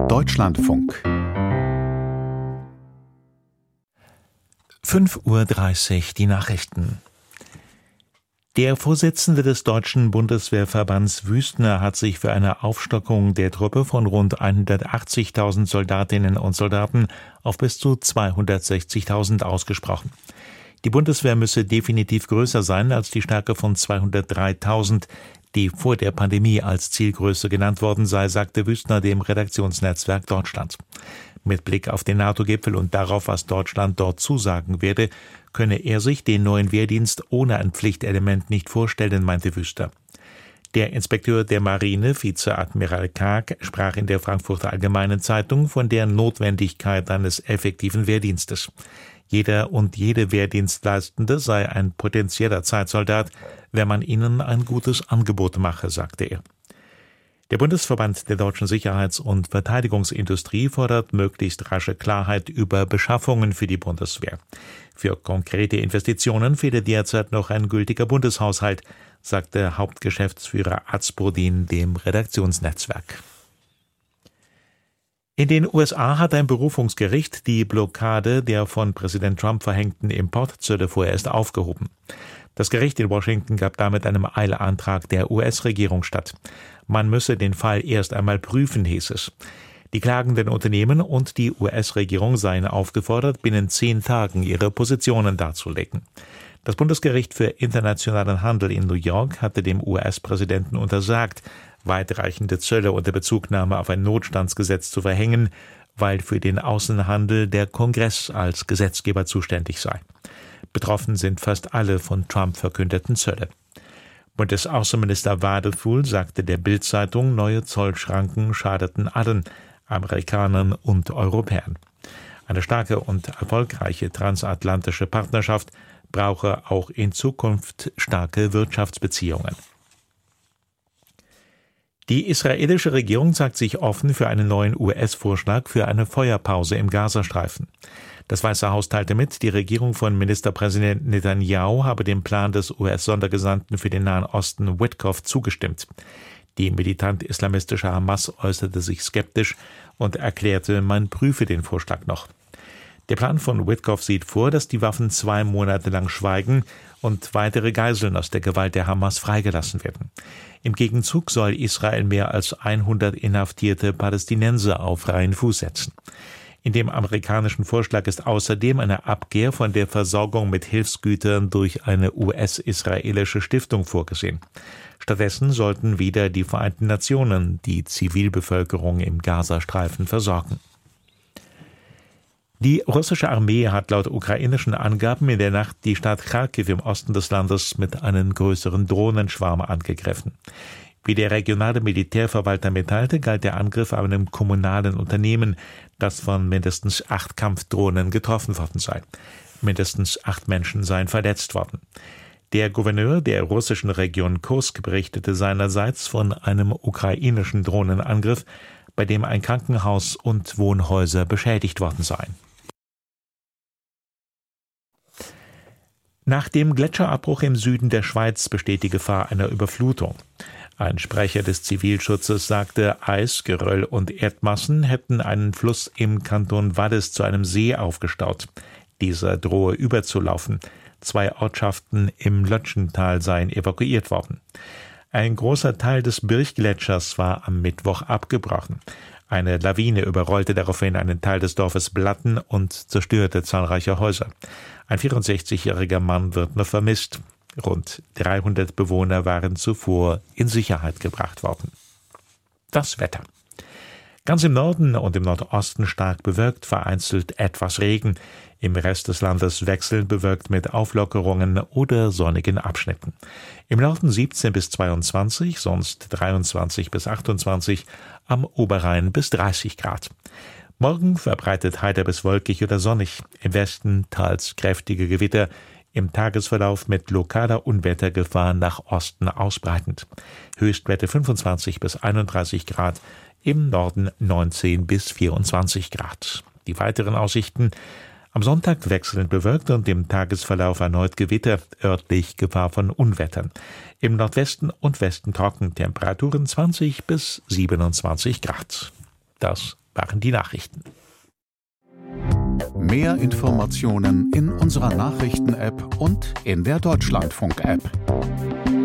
Deutschlandfunk 5:30 Uhr die Nachrichten. Der Vorsitzende des Deutschen Bundeswehrverbands Wüstner hat sich für eine Aufstockung der Truppe von rund 180.000 Soldatinnen und Soldaten auf bis zu 260.000 ausgesprochen. Die Bundeswehr müsse definitiv größer sein als die Stärke von 203.000, die vor der Pandemie als Zielgröße genannt worden sei, sagte Wüstner dem Redaktionsnetzwerk Deutschland. Mit Blick auf den NATO-Gipfel und darauf, was Deutschland dort zusagen werde, könne er sich den neuen Wehrdienst ohne ein Pflichtelement nicht vorstellen, meinte Wüster. Der Inspekteur der Marine, Vizeadmiral Kaag, sprach in der Frankfurter Allgemeinen Zeitung von der Notwendigkeit eines effektiven Wehrdienstes. Jeder und jede Wehrdienstleistende sei ein potenzieller Zeitsoldat, wenn man ihnen ein gutes Angebot mache, sagte er. Der Bundesverband der deutschen Sicherheits- und Verteidigungsindustrie fordert möglichst rasche Klarheit über Beschaffungen für die Bundeswehr. Für konkrete Investitionen fehle derzeit noch ein gültiger Bundeshaushalt, sagte Hauptgeschäftsführer Azbrodin dem Redaktionsnetzwerk. In den USA hat ein Berufungsgericht die Blockade der von Präsident Trump verhängten Importzölle vorerst aufgehoben. Das Gericht in Washington gab damit einem Eilantrag der US-Regierung statt. Man müsse den Fall erst einmal prüfen, hieß es. Die klagenden Unternehmen und die US-Regierung seien aufgefordert, binnen 10 Tagen ihre Positionen darzulegen. Das Bundesgericht für internationalen Handel in New York hatte dem US-Präsidenten untersagt, weitreichende Zölle unter Bezugnahme auf ein Notstandsgesetz zu verhängen, weil für den Außenhandel der Kongress als Gesetzgeber zuständig sei. Betroffen sind fast alle von Trump verkündeten Zölle. Bundesaußenminister Wadefuhl sagte der Bild-Zeitung, neue Zollschranken schadeten allen, Amerikanern und Europäern. Eine starke und erfolgreiche transatlantische Partnerschaft brauche auch in Zukunft starke Wirtschaftsbeziehungen. Die israelische Regierung zeigt sich offen für einen neuen US-Vorschlag für eine Feuerpause im Gazastreifen. Das Weiße Haus teilte mit, die Regierung von Ministerpräsident Netanyahu habe dem Plan des US-Sondergesandten für den Nahen Osten Witkoff zugestimmt. Die militant-islamistische Hamas äußerte sich skeptisch und erklärte, man prüfe den Vorschlag noch. Der Plan von Witkoff sieht vor, dass die Waffen 2 Monate lang schweigen und weitere Geiseln aus der Gewalt der Hamas freigelassen werden. Im Gegenzug soll Israel mehr als 100 inhaftierte Palästinenser auf freien Fuß setzen. In dem amerikanischen Vorschlag ist außerdem eine Abkehr von der Versorgung mit Hilfsgütern durch eine US-israelische Stiftung vorgesehen. Stattdessen sollten wieder die Vereinten Nationen die Zivilbevölkerung im Gazastreifen versorgen. Die russische Armee hat laut ukrainischen Angaben in der Nacht die Stadt Charkiw im Osten des Landes mit einem größeren Drohnenschwarm angegriffen. Wie der regionale Militärverwalter mitteilte, galt der Angriff einem kommunalen Unternehmen, das von mindestens 8 Kampfdrohnen getroffen worden sei. Mindestens 8 Menschen seien verletzt worden. Der Gouverneur der russischen Region Kursk berichtete seinerseits von einem ukrainischen Drohnenangriff, bei dem ein Krankenhaus und Wohnhäuser beschädigt worden seien. Nach dem Gletscherabbruch im Süden der Schweiz besteht die Gefahr einer Überflutung. Ein Sprecher des Zivilschutzes sagte, Eis, Geröll und Erdmassen hätten einen Fluss im Kanton Wallis zu einem See aufgestaut. Dieser drohe überzulaufen. 2 Ortschaften im Lötschental seien evakuiert worden. Ein großer Teil des Birchgletschers war am Mittwoch abgebrochen. Eine Lawine überrollte daraufhin einen Teil des Dorfes Blatten und zerstörte zahlreiche Häuser. Ein 64-jähriger Mann wird noch vermisst. Rund 300 Bewohner waren zuvor in Sicherheit gebracht worden. Das Wetter. Ganz im Norden und im Nordosten stark bewölkt, vereinzelt etwas Regen. Im Rest des Landes wechselnd bewölkt mit Auflockerungen oder sonnigen Abschnitten. Im Norden 17 bis 22, sonst 23 bis 28, am Oberrhein bis 30 Grad. Morgen verbreitet heiter bis wolkig oder sonnig, im Westen teils kräftige Gewitter, im Tagesverlauf mit lokaler Unwettergefahr nach Osten ausbreitend. Höchstwerte 25 bis 31 Grad, im Norden 19 bis 24 Grad. Die weiteren Aussichten: am Sonntag wechselnd bewölkt und im Tagesverlauf erneut Gewitter, örtlich Gefahr von Unwettern. Im Nordwesten und Westen trocken, Temperaturen 20 bis 27 Grad. Das waren die Nachrichten. Mehr Informationen in unserer Nachrichten-App und in der Deutschlandfunk-App.